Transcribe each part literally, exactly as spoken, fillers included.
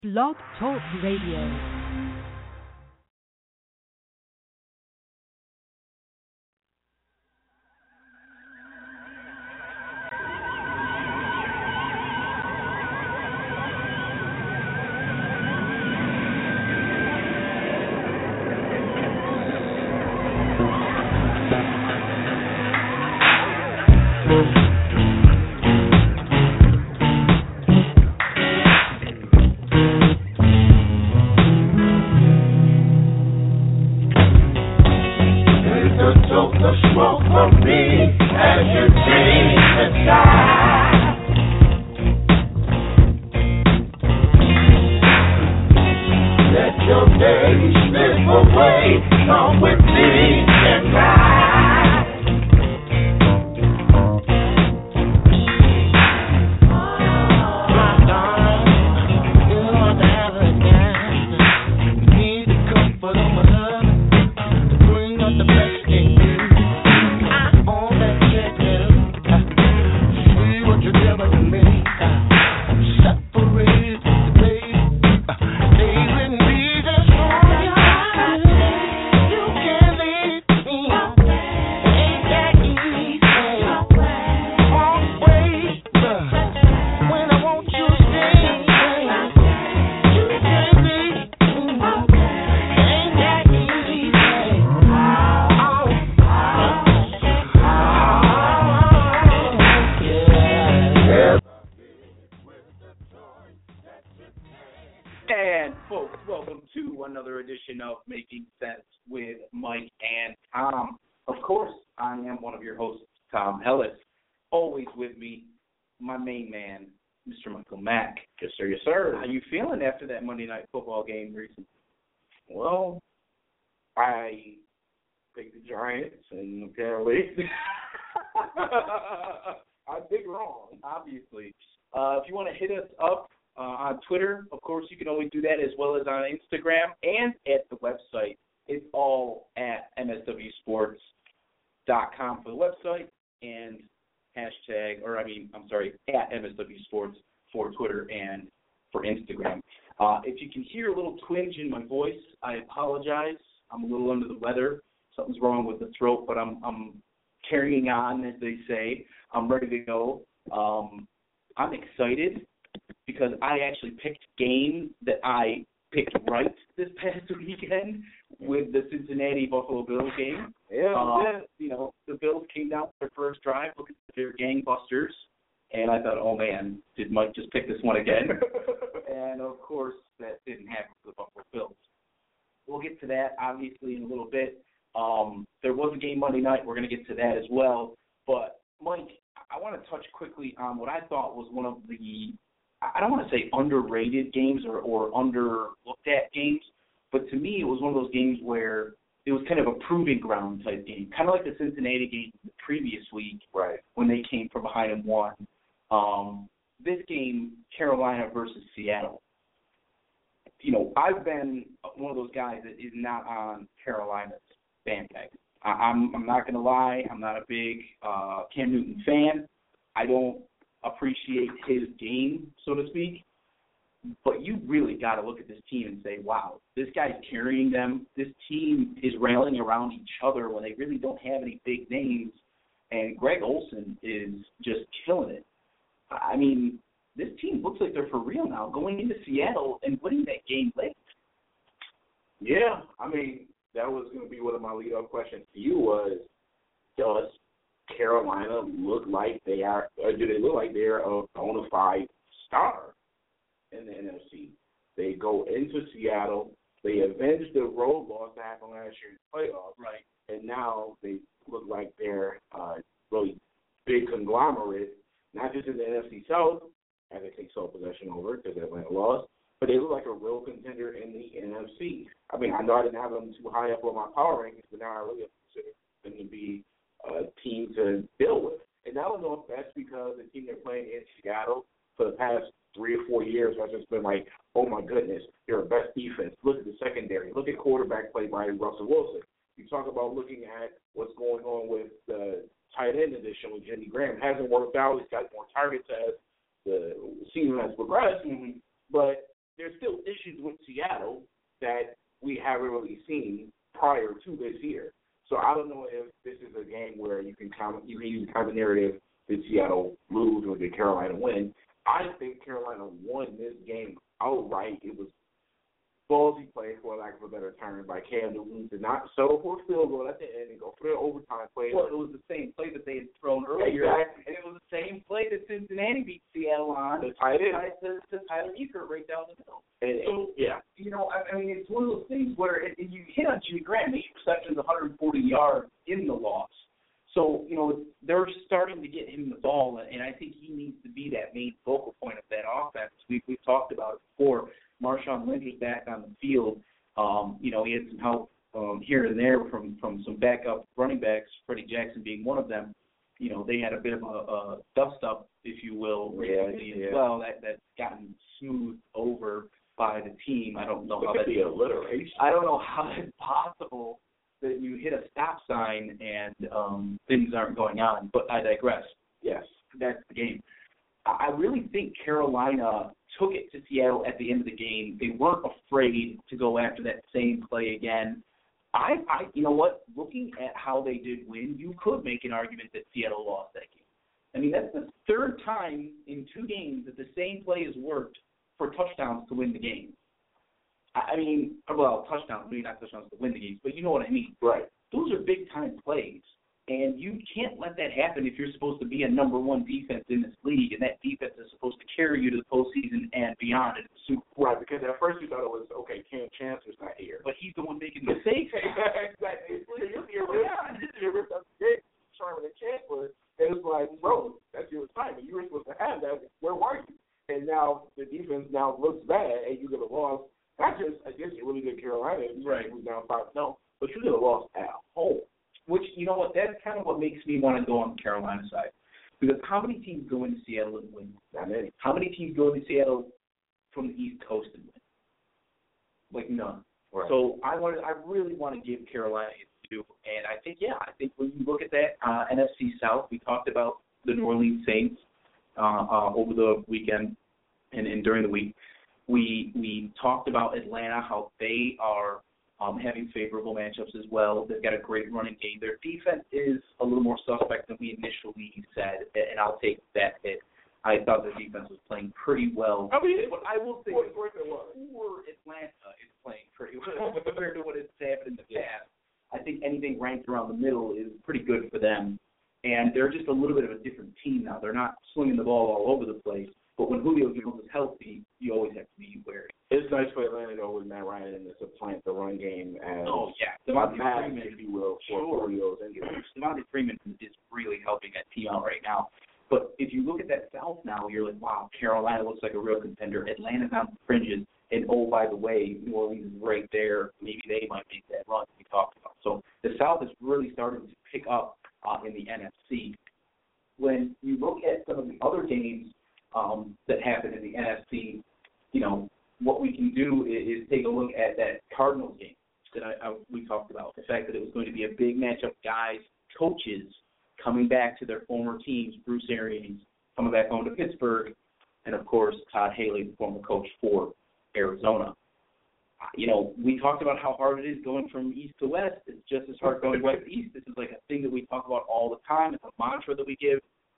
Blog Talk Radio. After that Monday Night Football game recently? Well, I picked the Giants, and apparently I'm big wrong, obviously. Uh, if you want to hit us up uh, on Twitter, of course, you can always do that, as well as on Instagram and at the website. It's all at m s w sports dot com for the website, and hashtag, or I mean, I'm sorry, at M S W Sports for Twitter and for Instagram. Uh, if you can hear a little twinge in my voice, I apologize. I'm a little under the weather. Something's wrong with the throat, but I'm I'm carrying on, as they say. I'm ready to go. Um, I'm excited because I actually picked games that I picked right this past weekend with the Cincinnati Buffalo Bills game. Yeah, uh, yeah. You know, the Bills came down for their first drive, looking at their gangbusters. And I thought, oh, man, did Mike just pick this one again? And, of course, that didn't happen for the Buffalo Bills. We'll get to that, obviously, in a little bit. Um, there was a game Monday night. We're going to get to that as well. But, Mike, I want to touch quickly on what I thought was one of the, I don't want to say underrated games or, or underlooked at games, but to me it was one of those games where it was kind of a proving ground type game, kind of like the Cincinnati game the previous week, right, when they came from behind and won. Um, this game, Carolina versus Seattle, you know, I've been one of those guys that is not on Carolina's bandwagon. I, I'm, I'm not going to lie. I'm not a big uh, Cam Newton fan. I don't appreciate his game, so to speak. But you really got to look at this team and say, wow, this guy's carrying them. This team is rallying around each other when they really don't have any big names. And Greg Olsen is just killing it. I mean, this team looks like they're for real now, going into Seattle and winning that game late. Yeah, I mean, that was going to be one of my lead-up questions to you was, does Carolina look like they are, or do they look like they're a bona fide star in the N F C? They go into Seattle, they avenge the road loss that happened last year in the playoffs, right? And now they look like they're uh, really big conglomerate, not just in the N F C South, as they take sole possession over because Atlanta lost, but they look like a real contender in the N F C. I mean, I know I didn't have them too high up on my power rankings, but now I really consider them to be a team to deal with. And I don't know if that's because the team they're playing in Seattle for the past three or four years has just been like, oh, my goodness, you're a best defense. Look at the secondary. Look at quarterback play by Russell Wilson. You talk about looking at what's going on with the tight end edition with Jimmy Graham. It hasn't worked out. He's got more targets as the season has progressed. Mm-hmm. But there's still issues with Seattle that we haven't really seen prior to this year. So I don't know if this is a game where you can count, you can use kind of narrative did Seattle lose or did Carolina win. I think Carolina won this game outright. It was ballsy play, for lack of a better term, by Cam Newton to not settle for a field goal at the end and go for their overtime play. Well, it was the same play that they had thrown earlier, exactly. and it was the same play that Cincinnati beat Seattle on. The tight end. To, to Tyler Eifert right down the middle. And, so, yeah. you know, I, I mean, it's one of those things where it, it, you hit on Jimmy Graham, eight receptions, one hundred forty yards in the loss. So, you know, they're starting to get him the ball, and I think he needs to be that main focal point of that offense. We've, we've talked about it before. Marshawn Lynch is back on the field. Um, you know, he had some help um, here and there from, from some backup running backs, Freddie Jackson being one of them. You know, they had a bit of a, a dust-up, if you will, recently yeah, yeah. as well. That, that's gotten smoothed over by the team. I don't know how that be alliteration. I don't know how it's possible that you hit a stop sign and um, things aren't going on, but I digress. Yes. That's the game. I really think Carolina took it to Seattle at the end of the game. They weren't afraid to go after that same play again. I, I, you know what? Looking at how they did win, you could make an argument that Seattle lost that game. I mean, that's the third time in two games that the same play has worked for touchdowns to win the game. I mean, well, touchdowns, maybe not touchdowns to win the games, but you know what I mean. Right. Those are big-time plays, and you can't let that happen if you're supposed to be a number one defense in this league, and that defense is supposed to carry you to the postseason and beyond in the Super Bowl. Right, because at first you thought it was, okay, Cam Chancellor's not here. But he's the one making mistakes. Exactly. You're ripped up the Sherman and Chancellor, and it's like, bro, that's your assignment. You were supposed to have that. Where were you? And now the defense now looks bad, and you could have lost. Not just against a really good Carolina, right? Who's down five, no, but you could have lost at home. Which, you know what, that's kind of what makes me want to go on the Carolina side. Because how many teams go into Seattle and win? Not many. How many teams go into Seattle from the East Coast and win? Like none. Right. So I want, I really want to give Carolina its due. And I think, yeah, I think when you look at that uh, N F C South, we talked about the New Orleans Saints uh, uh, over the weekend and, and during the week. We we talked about Atlanta, how they are um, having favorable matchups as well. They've got a great running game. Their defense is a little more suspect than we initially said, and I'll take that hit. I thought their defense was playing pretty well. I mean, but I will say, poor Atlanta is playing pretty well compared to what it's happened in the past. I think anything ranked around the middle is pretty good for them, and they're just a little bit of a different team now. They're not swinging the ball all over the place. But when Julio Jones is healthy, you always have to be wary. It's nice for Atlanta, though, with Matt Ryan and to supplant the run game as oh, yeah. Devontae Freeman, if you will, for sure. Julio's injury. Devontae Freeman is really helping that team out right now. But if you look at that South now, you're like, wow, Carolina looks like a real contender. Atlanta's on the fringes. And, oh, by the way, New Orleans is right there. Maybe they might make that run we talked about. So the South is really starting to pick up uh, in the N F C. When you look at some of the other games, Um, that happened in the N F C, you know, what we can do is, is take a look at that Cardinals game that I, I, we talked about. The fact that it was going to be a big matchup, guys, coaches coming back to their former teams, Bruce Arians coming back home to Pittsburgh, and, of course, Todd Haley, the former coach for Arizona. You know, we talked about how hard it is going from east to west. It's just as hard going west to east. This is like a thing that we talk about all the time. It's a mantra that we give.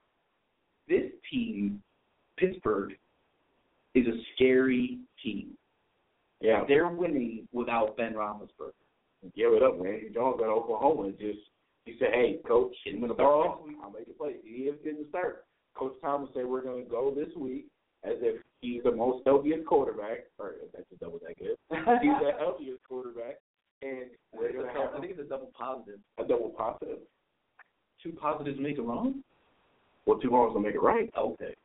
This team, Pittsburgh, is a scary team. Yeah. They're winning without Ben Roethlisberger. Give it up, man. Jones got Oklahoma and just, he said, hey, coach, hit him in the ball. I'll make it play. He didn't start. Coach Thomas said we're going to go this week as if he's the most healthiest quarterback. Or that's a double that good. He's the healthiest quarterback. And we're going to have I think it's a double positive. A double positive. Two positives make a wrong? Well, two wrongs will make it right. Okay.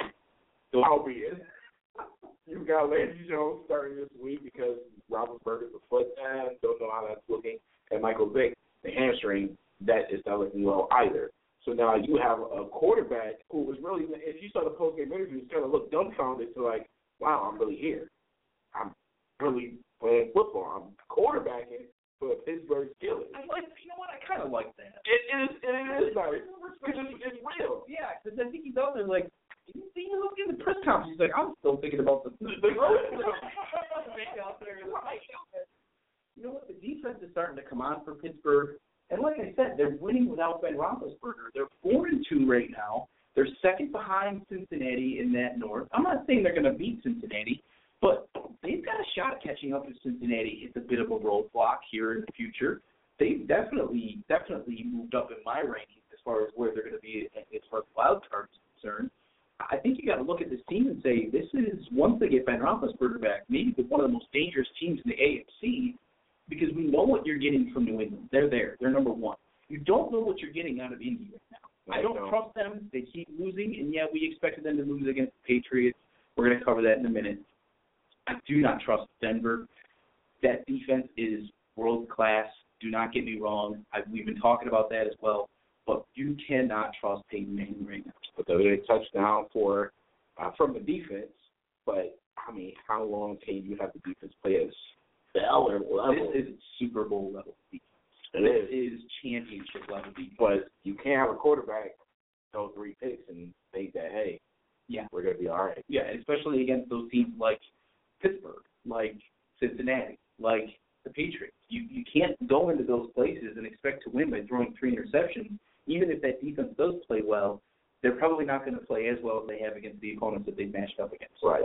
Albeit, you've got Landry Jones starting this week because Roethlisberger's a foot down. Don't know how that's looking. And Michael Vick, the hamstring, that is not looking well either. So now you have a quarterback who was really, if you saw the post-game interviews, kind of looked dumbfounded to like, wow, I'm really here. I'm really playing football. I'm quarterbacking for the Pittsburgh Steelers. I like, you know what? I kind of like that. It is, it is nice. Because it's, it's real. Yeah, because I think he's out there like, You see, you look in the press conference. He's like, I'm still thinking about the the road. out there. You know what? The defense is starting to come on for Pittsburgh. And like I said, they're winning without Ben Roethlisberger. They're four and two right now. They're second behind Cincinnati in that North. I'm not saying they're going to beat Cincinnati, but they've got a shot at catching up to Cincinnati. It's a bit of a roadblock here in the future. They've definitely, definitely moved up in my rankings as far as where they're going to be as far as wild cards is concerned. I think you got to look at this team and say this is, once they get Ben Roethlisberger back, maybe one of the most dangerous teams in the A F C, because we know what you're getting from New England. They're there. They're number one. You don't know what you're getting out of Indy right now. I don't no. trust them. They keep losing, and yeah, we expected them to lose against the Patriots. We're going to cover that in a minute. I do not trust Denver. That defense is world class. Do not get me wrong. I, we've been talking about that as well. But you cannot trust Peyton Manning right now. But they a touchdown for uh, from the defense. But I mean, how long can you have the defense play at a stellar level? This is Super Bowl level defense. It this is. is championship level defense. But you can't have a quarterback throw three picks and think that, hey, yeah, we're going to be all right. Yeah, especially against those teams like Pittsburgh, like Cincinnati, like the Patriots. You you can't go into those places and expect to win by throwing three interceptions. Even if that defense does play well, they're probably not going to play as well as they have against the opponents that they've matched up against. Right.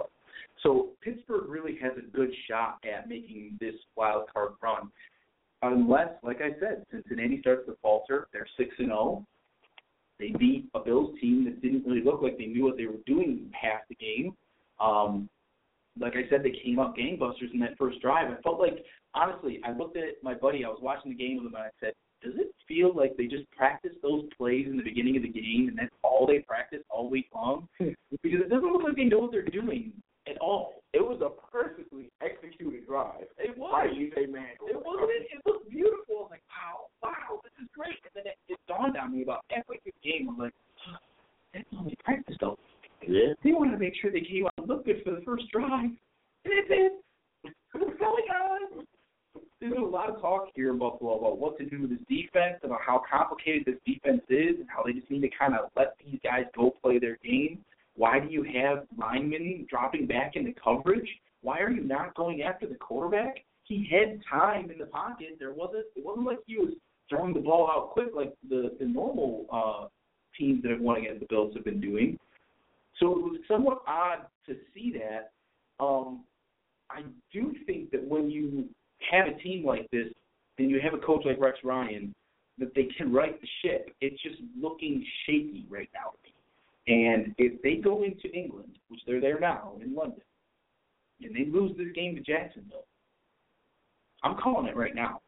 So Pittsburgh really has a good shot at making this wild card run, unless, like I said, Cincinnati starts to falter. They're six and zero. They beat a Bills team that didn't really look like they knew what they were doing half the game. Um, like I said, they came up gangbusters in that first drive. I felt like, honestly, I looked at my buddy. I was watching the game with him, and I said, does it feel like they just practiced those plays in the beginning of the game, and that's all they practiced all week long? Because it doesn't look like they know what they're doing at all. It was a perfectly executed drive. It was. By U J Manning. It wasn't. It looked beautiful. I was like, wow, wow, this is great. And then it, it dawned on me about halfway through the game. I was like, oh, that's all they practiced all. Yeah. They wanted to make sure they came out and looked good for the first drive, and it did. What's going on? There's a lot of talk here in Buffalo about what to do with this defense, about how complicated this defense is, and how they just need to kind of let these guys go play their game. Why do you have linemen dropping back into coverage? Why are you not going after the quarterback? He had time in the pocket. There wasn't. It wasn't like he was throwing the ball out quick like the, the normal uh, teams that have won against the Bills have been doing. So it was somewhat odd to see that. Um, I do think that when you have a team like this, and you have a coach like Rex Ryan, that they can right the ship. It's just looking shaky right now. And if they go into England, which they're there now in London, and they lose this game to Jacksonville, I'm calling it right now.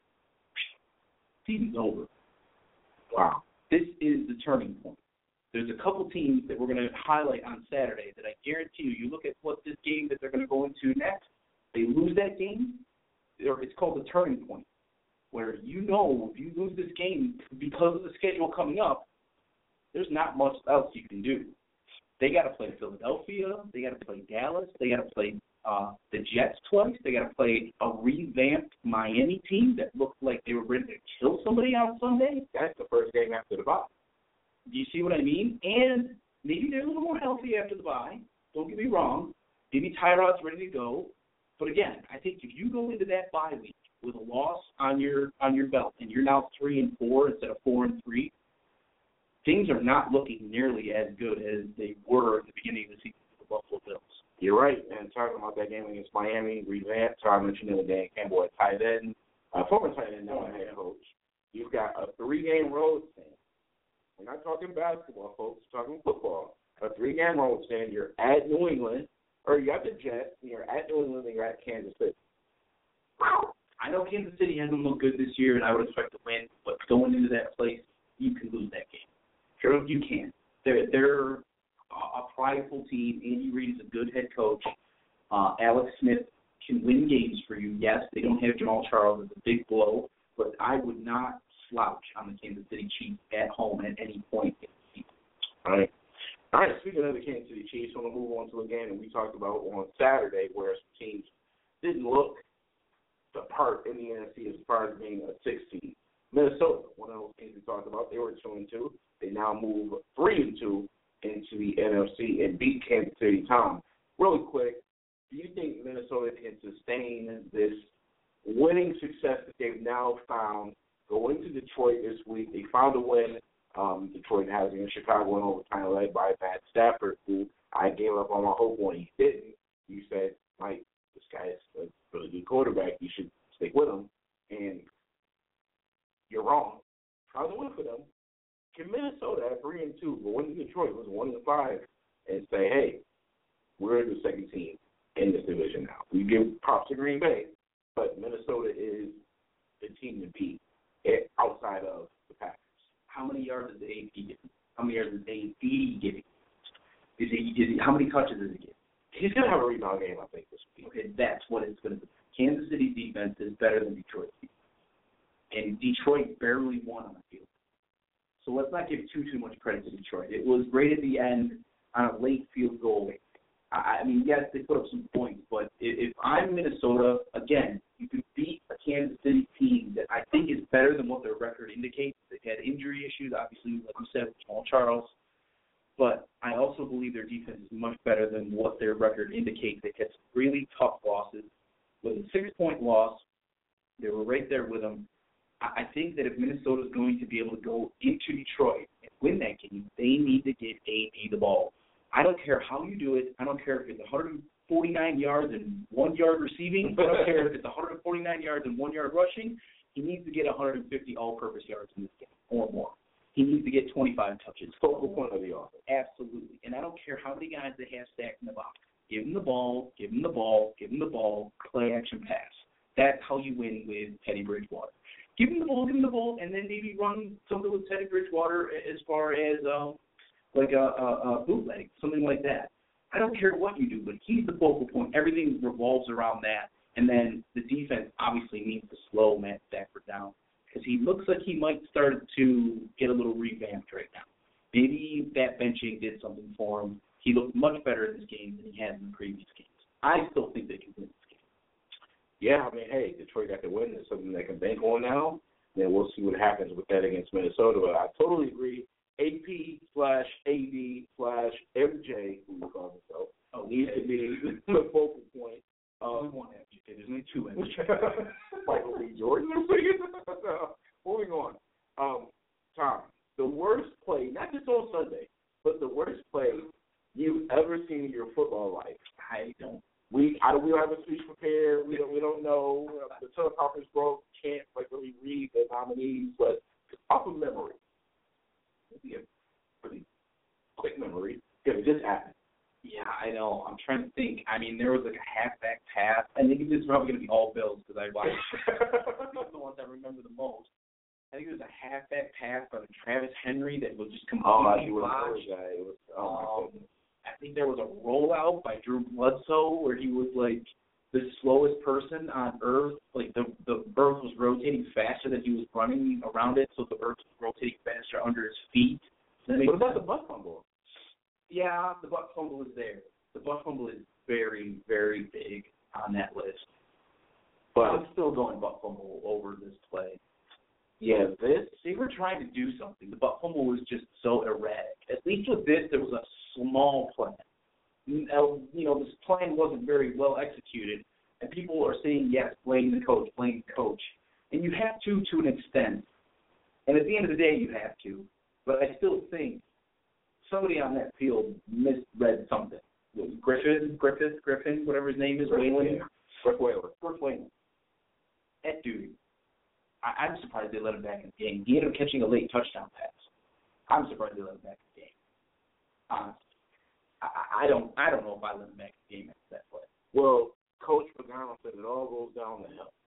Season's over. Wow. This is the turning point. There's a couple teams that we're going to highlight on Saturday that I guarantee you, you look at what this game that they're going to go into next, they lose that game, it's called the turning point, where you know if you lose this game because of the schedule coming up, there's not much else you can do. They got to play Philadelphia. They got to play Dallas. They got to play uh, the Jets twice. They got to play a revamped Miami team that looked like they were ready to kill somebody on Sunday. That's the first game after the bye. Do you see what I mean? And maybe they're a little more healthy after the bye. Don't get me wrong. Maybe Tyrod's ready to go. But again, I think if you go into that bye week with a loss on your on your belt and you're now three and four instead of four and three, things are not looking nearly as good as they were at the beginning of the season for the Buffalo Bills. You're right. And talking about that game against Miami, revamped, so I mentioned it with Dan Campbell at tight end, uh, former tight end, now head coach. You've got a three-game road stand. We're not talking basketball, folks. We're talking football. A three-game road stand. You're at New England, or you got the Jets, and you're at New England, and you're at Kansas City. I know Kansas City hasn't looked good this year, and I would expect to win, but going into that place, you can lose that game. Sure, you can. They're, they're a prideful team. Andy Reid is a good head coach. Uh, Alex Smith can win games for you. Yes, they don't have Jamal Charles. It's a big blow, but I would not slouch on the Kansas City Chiefs at home at any point in the season. All right. All right, speaking of the Kansas City Chiefs, I want to move on to a game that we talked about on Saturday where some teams didn't look the part in the N F C as far as being a six seed. Minnesota, one of those teams we talked about, they were two and two. They now move three and two into the N F C and beat Kansas City. Tom, really quick, do you think Minnesota can sustain this winning success that they've now found? Go into Detroit this week. They found a win. Um, Detroit has in Chicago in overtime, led by Matt Stafford, who I gave up on my hope when he didn't. You said, Mike, this guy is a really good quarterback. You should stick with him. And you're wrong. How's the win for them? Can Minnesota at three and two, but when Detroit was one and five, and say, hey, we're the second team in this division now. We give props to Green Bay, but Minnesota is the team to beat outside of the Packers. How many yards is A P getting? How many yards is A P getting? Is he, is he, how many touches is he getting? He's going to have a rebound game, I think, this week. Okay, that's what it's going to be. Kansas City defense is better than Detroit's defense. And Detroit barely won on the field. So let's not give too, too much credit to Detroit. It was great at the end on a late field goal. I, I mean, yes, they put up some points, but if, if I'm Minnesota, again, you can beat a Kansas City team that I think is better than what their record indicates. They've had injury issues, obviously, like you said, with Jamal Charles. But I also believe their defense is much better than what their record indicates. They had some really tough losses. With a six-point loss, they were right there with them. I think that if Minnesota is going to be able to go into Detroit and win that game, they need to get A P the ball. I don't care how you do it. I don't care if it's one hundred forty-nine yards and one yard receiving. I don't care if it's one hundred forty-nine yards and one yard rushing. He needs to get one hundred fifty all-purpose yards in this game or more. He needs to get twenty-five touches. Focal point of the offense. Absolutely. And I don't care how many guys they have stacked in the box. Give him the ball, give him the ball, give him the ball, play action pass. That's how you win with Teddy Bridgewater. Give him the ball, give him the ball, and then maybe run something with Teddy Bridgewater as far as um, like a, a, a bootleg, something like that. I don't care what you do, but he's the focal point. Everything revolves around that. And then the defense obviously needs to slow Matt Stafford down because he looks like he might start to get a little revamped right now. Maybe that benching did something for him. He looked much better in this game than he had in the previous games. I still think they can win this game. Yeah, I mean, hey, Detroit got the win. It's something they can bank on now. Then we'll see what happens with that against Minnesota. But I totally agree. A P slash A D slash M J, who he calls himself, oh, needs to be the focal point. Um, one M J. There's only two M J. Michael B. Jordan. Moving on. Um, Tom, the worst play, not just on Sunday, but the worst play you've ever seen in your football life. I don't. We I, we don't have a speech prepared. We don't we don't know. The teleconference broke. Can't like really read the nominees, but off of memory, maybe a pretty quick memory. If it just happened. Yeah, I know. I'm trying to think. I mean, there was like a halfback pass. I think this is probably going to be all Bills because I watched the ones I remember the most. I think it was a halfback pass by Travis Henry that was just completely oh, botched. It was, oh, my um, goodness. I think there was a rollout by Drew Bledsoe where he was like the slowest person on earth. Like the the earth was rotating faster than he was running around it, so the earth was rotating faster under his feet. What about the butt fumble? Yeah, the butt fumble is there. The butt fumble is very, very big on that list. But I'm still going butt fumble over this play. Yeah, this, they were trying to do something. The butt fumble was just so erratic. At least with this, there was a small plan. You know, this plan wasn't very well executed, and people are saying, yes, blame the coach, blame the coach. And you have to to an extent. And at the end of the day, you have to. But I still think somebody on that field misread something. Griffin, Griffith, Griffin, whatever his name is, Whalen. Griff Whalen. Griff Whalen. That dude. I, I'm surprised they let him back in the game. He ended up catching a late touchdown pass. I'm surprised they let him back in the game. Honestly. I, I don't I don't know if I let him back in the game after that play. Well, Coach Pagano said it all goes down the hill.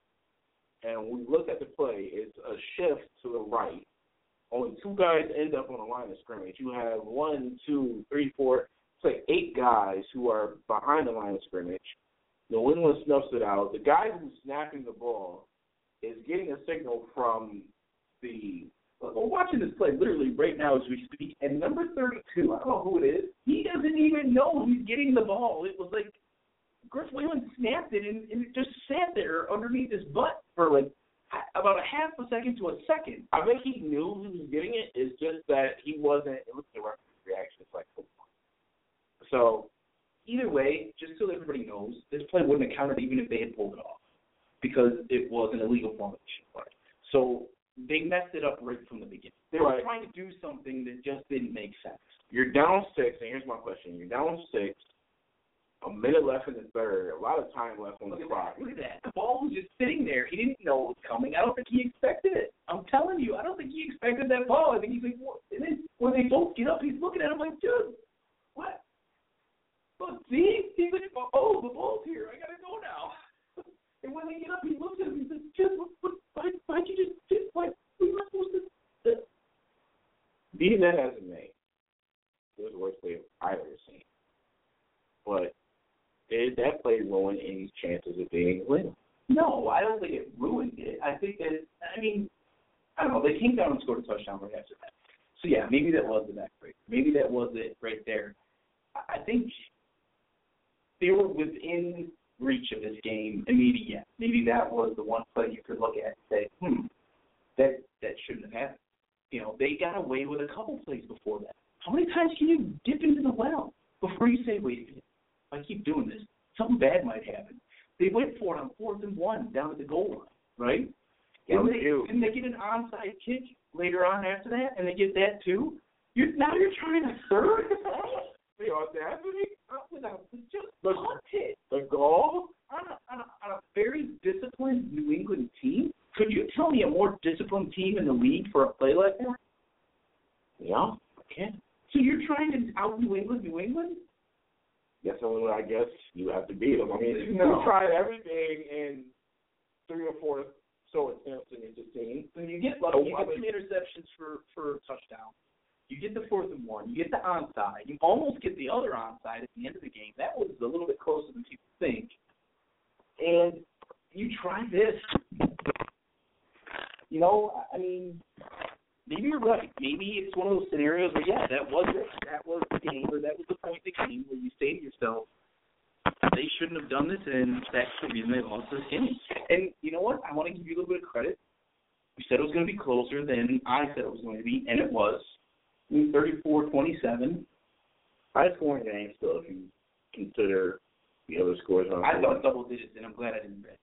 And when we look at the play, it's a shift to the right. Only two guys end up on the line of scrimmage. You have one, two, three, four, it's like eight guys who are behind the line of scrimmage. The winner snuffs it out. The guy who's snapping the ball is getting a signal from the – we're watching this play literally right now as we speak. And number thirty-two, I don't know who it is, he doesn't even know he's getting the ball. It was like Griff Whalen snapped it, and, and it just sat there underneath his butt for like about a half a second to a second. I think he knew he was getting it. It's just that he wasn't – it was the referee. reaction is like football. So either way, just so everybody knows, this play wouldn't have counted even if they had pulled it off because it was an illegal formation play. So they messed it up right from the beginning. They were right. trying to do something that just didn't make sense. You're down six, and here's my question. You're down six, a minute left in the third, a lot of time left on the clock. Look at that. The ball was just sitting there. He didn't know it was coming. I don't think he expected it. I'm telling you, I don't think he expected that ball. I think he's like, what? And then when they both get up, he's looking at him like, dude, what? Look, see? He's like, oh, the ball's here. I got to go now. And when they get up, he looks at him. He says, just, what, what, why, why'd you just, just, why, we were supposed to. Beating that hasn't made. It was the worst play I've ever seen. But did that play ruin any chances of being winning? No, I don't think it ruined it. I think that, I mean, I don't know. They came down and scored a touchdown right after that. So, yeah, maybe that was the backbreaker. Maybe that was it right there. I think they were within reach of this game, and maybe, yeah, maybe that was the one play you could look at and say, hmm, that, that shouldn't have happened. You know, they got away with a couple plays before that. How many times can you dip into the well before you say, wait a minute, if I keep doing this, something bad might happen? They went for it on fourth and one down at the goal line, right? Yeah, and they they, do. and they get an onside kick later on after that, and they get that too. You're, now you're trying to third? The audacity? Just the, punt it. The goal? On a, on, a, on a very disciplined New England team? Could you tell me a more disciplined team in the league for a play like that? Yeah. Okay. So you're trying to out New England, New England? Yes, only I guess you have to beat them. I mean, no. you tried everything in three or four so attempts in each team. So you get lucky. You get some interceptions for, for a touchdown. You get the fourth and one. You get the onside. You almost get the other onside at the end of the game. That was a little bit closer than people think. And you try this. You know, I mean, maybe you're right. Maybe it's one of those scenarios where, yeah, that was it. That was the game, or that was the point of the game where you say to yourself, they shouldn't have done this, and that's the reason they lost this game. And you know what? I want to give you a little bit of credit. You said it was going to be closer than I said it was going to be, and it was. thirty-four twenty-seven. High scoring game still, if you consider the other scores on. I thought double digits, and I'm glad I didn't bet.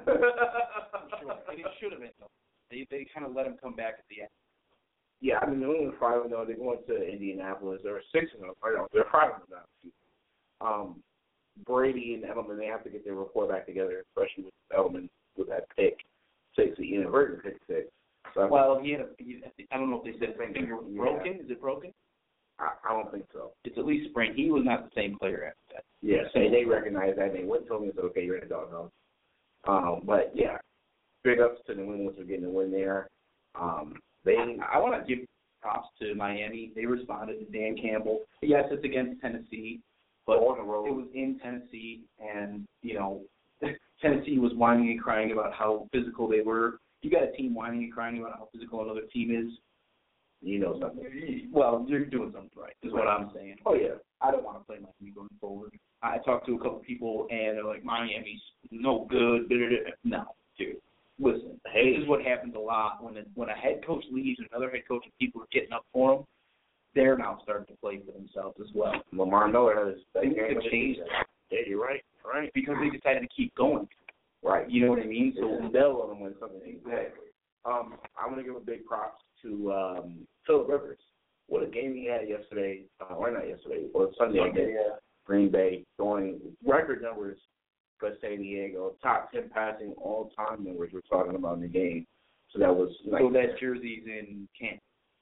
Sure. And it should have been double. They they kind of let him come back at the end. Yeah, I mean, New England five and zero. They went to Indianapolis. They were six and zero. Right? They're five and zero now. Um, Brady and Edelman, they have to get their rapport back together, especially with Edelman with that pick six, the inadvertent pick six. So well, he had a, he, I don't know if they said his finger was broken. Yeah. Is it broken? I, I don't think so. It's at least sprained. He was not the same player after that. Yeah, so they recognized that. They went to him and said, okay, you're in a doghouse. Um, but, yeah, big ups to New England for getting a win there. Um, they, I, I want to give props to Miami. They responded to Dan Campbell. Yes, it's against Tennessee, but on the road. It was in Tennessee, and, you know, Tennessee was whining and crying about how physical they were. You got a team whining and crying about how physical another team is. You know something. Well, you're doing something right, is what I'm saying. Oh, yeah. I don't want to play Miami going forward. I talked to a couple people, and they're like, Miami's no good. No, dude. Listen, hey, this is what happens a lot. When a, when a head coach leaves and another head coach and people are getting up for him, they're now starting to play for themselves as well. Lamar Miller has things have changed. Yeah, you're right. Right. Because they decided to keep going. Right. You know what I mean? So they'll let them win something. Exactly. Um, I'm going to give a big props to um, Phillip Rivers. What a game he had yesterday, uh, or not yesterday, or Sunday against yeah. Green Bay, throwing record numbers for San Diego, top ten passing all-time numbers we're talking about in the game. So that was like, so that jersey's in camp.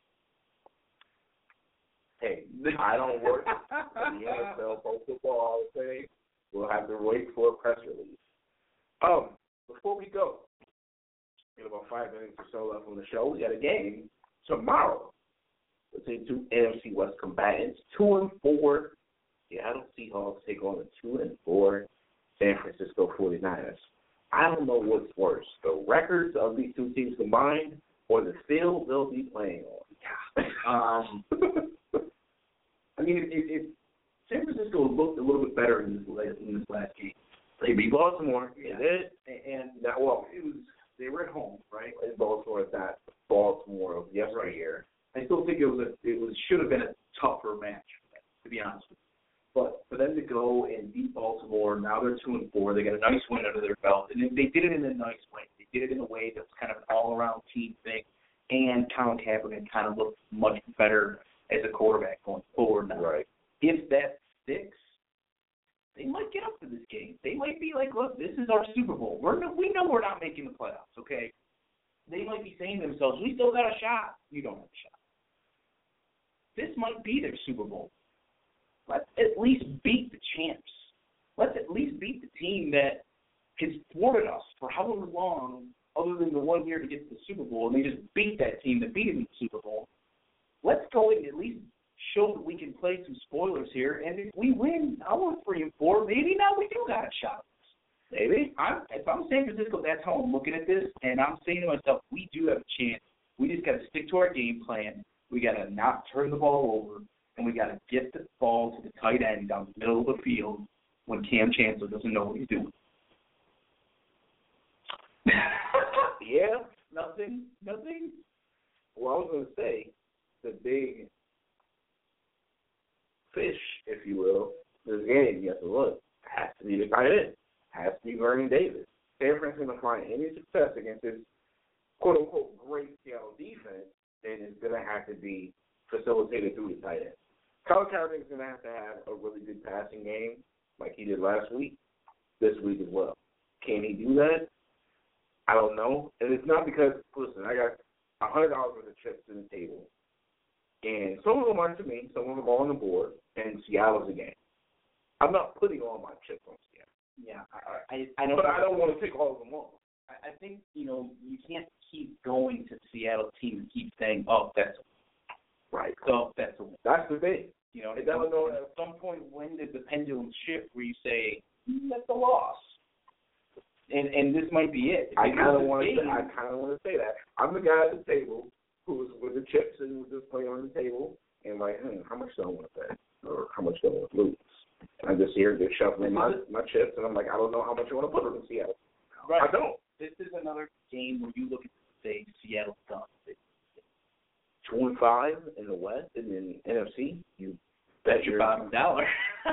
Hey, I don't work in the N F L Pro Football Hall of Fame. We'll have to wait for a press release. Um, before we go, we have about five minutes or so left on the show. We got a game tomorrow between two N F C West combatants, two and four Seattle Seahawks take on the two and four San Francisco forty-niners. I don't know what's worse, the records of these two teams combined or the field they'll be playing on. um, I mean, if, if San Francisco looked a little bit better in this, in this last game. They beat Baltimore. Yeah. They did. And, now, well, it was, they were at home, right? And Baltimore is not Baltimore of yesteryear. I still think it was a, it was should have been a tougher match Now they're two and four. They got a nice win under their belt, and they did it in a nice way. They did it in a way that's kind of an all-around team thing. And Colin Kaepernick kind of looks much better as a quarterback going forward now. Right. If that sticks, they might get up to this game. They might be like, look, this is our Super Bowl. We're no, we know we're not making the playoffs, okay? They might be saying to themselves, we still got a shot. You don't have a shot. This might be their Super Bowl. Let's at least beat the champs. Let's at least beat the team that has thwarted us for however long, other than the one year to get to the Super Bowl, and they just beat that team that beat them in the Super Bowl. Let's go and at least show that we can play some spoilers here, and if we win, I want three and four. Maybe now we do got a shot. Maybe. I'm, if I'm San Francisco, that's how I'm looking at this, and I'm saying to myself, we do have a chance. We just got to stick to our game plan. We got to not turn the ball over, and we got to get the ball to the tight end down the middle of the field when Cam Chancellor doesn't know what he's doing. Yeah. Nothing? Nothing? Well, I was going to say, the big fish, if you will, this game, you have to look, has to be the tight end. Has to be Vernon Davis. San Francisco going to find any success against this quote-unquote great Seattle defense, then it's going to have to be facilitated through the tight end. Colin Kaepernick is going to have to have a really good passing game like he did last week, this week as well. Can he do that? I don't know. And it's not because, listen, I got one hundred dollars worth of chips in the table. And some of them are to me, some of them are on the board, and Seattle's a game. I'm not putting all my chips on Seattle. Yeah, I, I, I don't. But I don't want to take all of them off. I, I think, you know, you can't keep going to the Seattle team and keep saying, oh, that's a Right. So that's a win. That's the thing. You know, It doesn't know at some point, when did the pendulum shift where you say, mm, that's a loss? And and this might be it. I kind of want to. game, I kind of want to say that. I'm the guy at the table who was with the chips and was just playing on the table and like, hmm, how much do I want to bet or how much do I want to lose? And I just here just shuffling my my chips and I'm like, I don't know how much I want to put in Seattle. Right. I don't. This is another game where you look at say Seattle's done. Two and five in the West and in N F C. You bet your bottom dollar.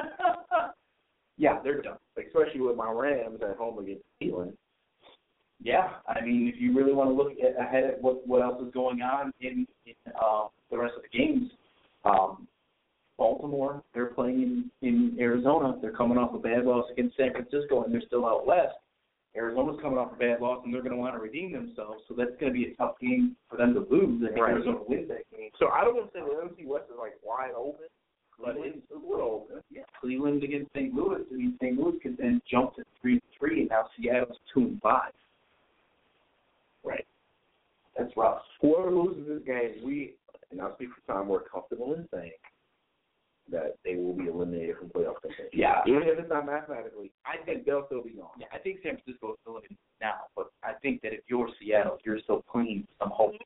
Yeah, they're done. Especially with my Rams at home against Cleveland. Yeah, I mean, if you really want to look at, ahead at what, what else is going on in, in uh, the rest of the games, um, Baltimore, they're playing in, in Arizona. They're coming off a bad loss against San Francisco, and they're still out west. Arizona's coming off a bad loss, and they're going to want to redeem themselves, so that's going to be a tough game for them to lose if Right. Arizona wins that game. So I don't want to say the N F C West is like wide open, but it's a little open. Yeah, Cleveland against Saint Louis. I mean, Saint Louis could then jump to three and three, and now Seattle's two and five. Right. That's rough. Whoever loses this game, we, and I'll speak for Tom, we're comfortable in saying that they will be eliminated from playoff contention. Yeah. Even if it's not mathematically, I think they'll still be gone. Yeah, I think San Francisco is eliminated now, but I think that if you're Seattle, you're still clinging to some hope.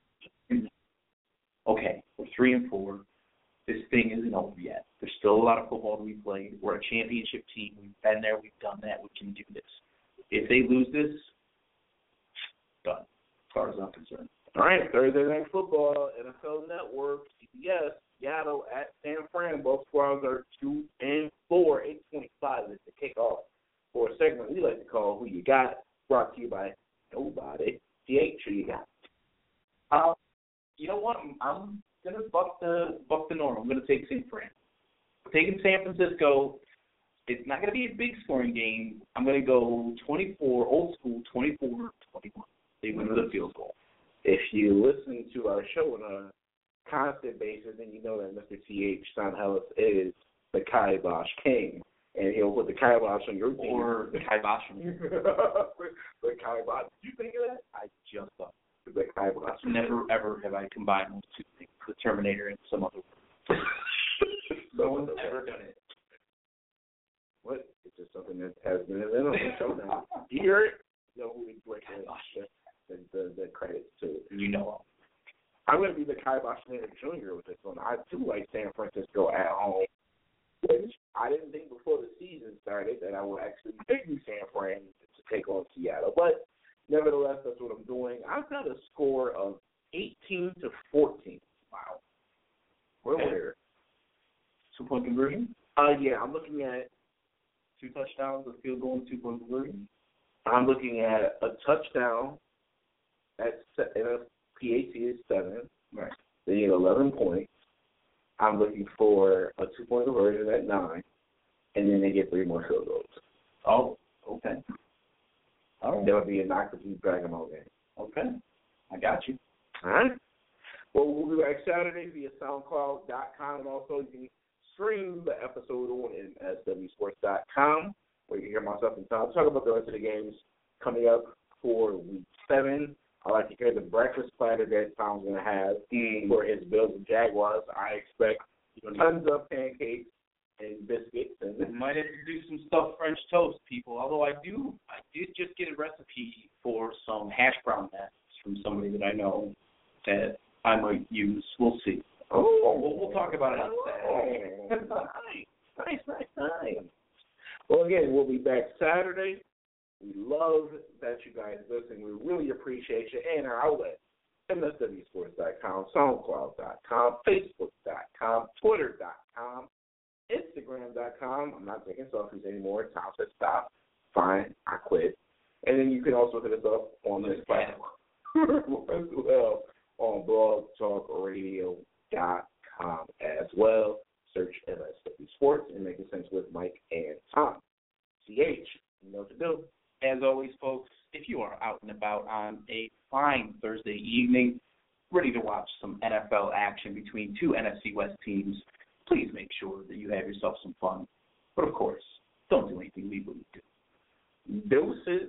Okay, we're three and four. This thing isn't over yet. There's still a lot of football to be played. We're a championship team. We've been there. We've done that. We can do this. If they lose this, done, as far as I'm concerned. All right, Thursday Night Football, N F L Network, C B S, Seattle at San Fran. Both squads are two and four. eight twenty-five is the kickoff for a segment we like to call Who You Got, brought to you by Nobody. C H, who you got? Uh, you know what? I'm, I'm going to buck the, buck the norm. I'm going to take San Fran. Taking San Francisco, it's not going to be a big scoring game. I'm going to go twenty-four, old school, twenty-four twenty-one. They win with a field goal. If you listen to our show on a constant basis, then you know that Mister T H. Sanhelis is the Kibosh King, and he'll put the Kibosh on your team. Or the Kibosh. The Kibosh. Did you think of that? I just thought. The Kibosh. Never, ever have I combined those two things, the Terminator and some other word. No one's ever done it. What? It's just something that has been invented on the show now. You hear it? No, we break the, the, the, the credits to it. You know. I'm going to be the Kibosh Junior with this one. I do like San Francisco at home, which I didn't think before the season started that I would actually pick San Fran to take on Seattle. But nevertheless, that's what I'm doing. I've got a score of eighteen to fourteen. Wow. We're Okay. there. Two-point conversion? Uh, yeah, I'm looking at Two touchdowns, a field goal, and two point conversion. I'm looking at a touchdown at se- and a P A T is seven. Right. They need eleven points. I'm looking for a two-point conversion at nine, and then they get three more field goals. Oh, okay. All right. That would be a knock-to-beat Bergamo game. Okay. I got you. All right. Well, we'll be back Saturday via SoundCloud dot com, and also you can stream the episode on M S W Sports dot com, where you can hear myself and Tom talk about the rest of the games coming up for Week seven. I like to hear the breakfast platter that Tom's going to have mm. for his Bills and Jaguars. I expect tons of pancakes and biscuits. And we might introduce some stuffed French toast, people. Although I do, I did just get a recipe for some hash brown nests from somebody that I know that I might use. We'll see. Oh, we'll, we'll talk about it on Saturday. nice, nice, nice, nice. Well, again, we'll be back Saturday. We love that you guys listen. We really appreciate you. And our outlet, M S W Sports dot com, SoundCloud dot com, Facebook dot com, Twitter dot com, Instagram dot com. I'm not taking selfies anymore. Tom said stop. Fine, I quit. And then you can also hit us up on this platform as well on blog talk radio dot com as well. Search M S W Sports and Making Sense with Mike and Tom. C H, you know what to do. As always, folks, if you are out and about on a fine Thursday evening, ready to watch some N F L action between two N F C West teams, please make sure that you have yourself some fun. But, of course, don't do anything we wouldn't do. Deuces.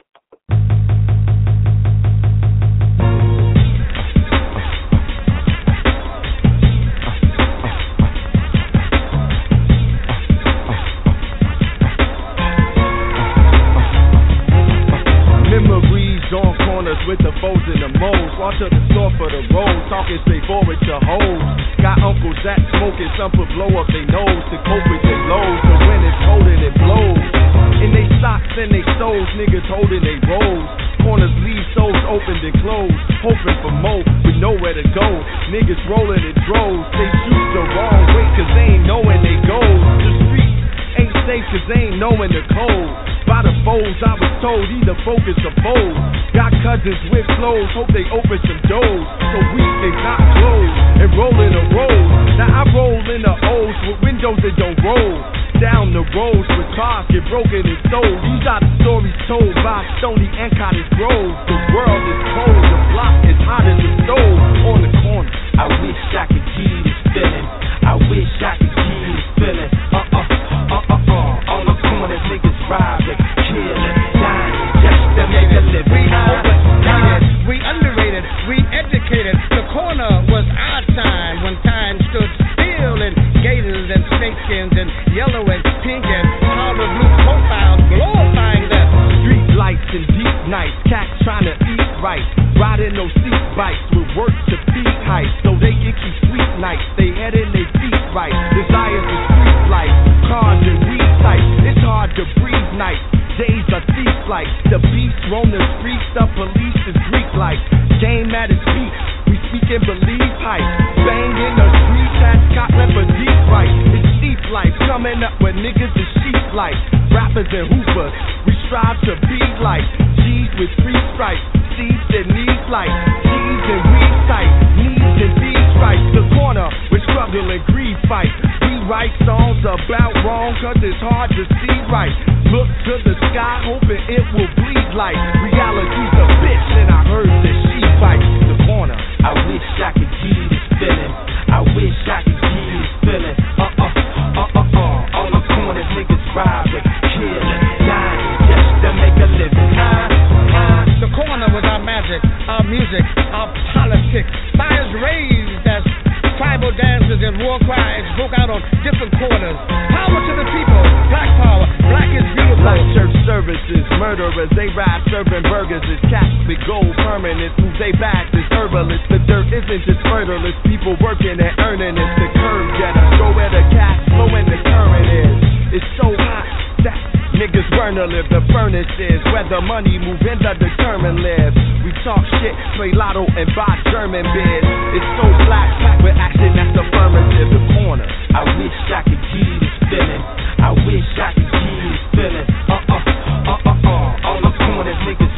With the foes and the moles, walk to the store for the rolls, talking straightforward to hoes. Got Uncle Zach smoking, some put blow up they nose to cope with their lows. So when it's cold and it blows, in they socks and they soles, niggas holding they rolls. Corners leave soles open and closed, hoping for more with nowhere to go. Niggas rolling in droves, they shoot the wrong way cause they ain't knowing they goes. The streets ain't safe cause they ain't knowing the code. By the foes, I was told either focus or fold. Got cousins with clothes, hope they open some doors. So we can not close and roll in a road. Now I roll in the O's with windows that don't roll. Down the roads with cars get broken and sold. These are the stories told by Stony and Cottage Grove. The world is cold, the block is hot as the stove. On the corner, I wish I could give this feeling. I wish I could give this feeling. Uh uh uh uh uh. On the corners, niggas robbing, killing, dying just to make a living. We overrated, we underrated, we educated. The corner was our time when time stood still in gators and snakeskins and yellow and pink and powder blue profiles glorifying the street lights and deep nights. Cats trying to eat right, riding those seat bikes with work to feed height, so they can keep sweet nights. They head in their feet right. Desires of street life, cars and weed types. It's hard to breathe night. Days are thief-like. The beast roam the streets. The police is Greek-like. Game at its peak. We speak and believe hype. Bang in the streets. Has caught rep a deep right. It's deep life. Coming up with niggas is sheep like. Rappers and hoopers. We strive to be like G's with three stripes. C's that needs like G's and weed tight. Needs and these right. The corner with struggle and greed fight. We write songs about wrong cause it's hard to see right. Look to the sky hoping it will bleed like reality's a bitch and I heard that she fights the corner. I wish I could give this feeling. I wish I could give this feeling. Uh uh uh uh uh. On the corners niggas robbing, killing, dying just to make a living. Huh? Huh? The corner was our magic, our music, our politics. Fires raised as tribal dances and war cries broke out on different corners. Power to the people, black power, black is beautiful. Like church services, murderers, they ride serving burgers. It's Catholic gold permanent, who they back is herbalists. The dirt isn't just fertile, it's people working and earning. It's the curve getter, go where the cash flow and the current is. It's so hot that niggas burn to live. The furnace is where the money move in the determined live. We talk shit, play lotto and buy German beers. It's so black, packed with action that's affirmative. The corner, I wish I could give this feeling. I wish I could give this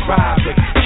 private.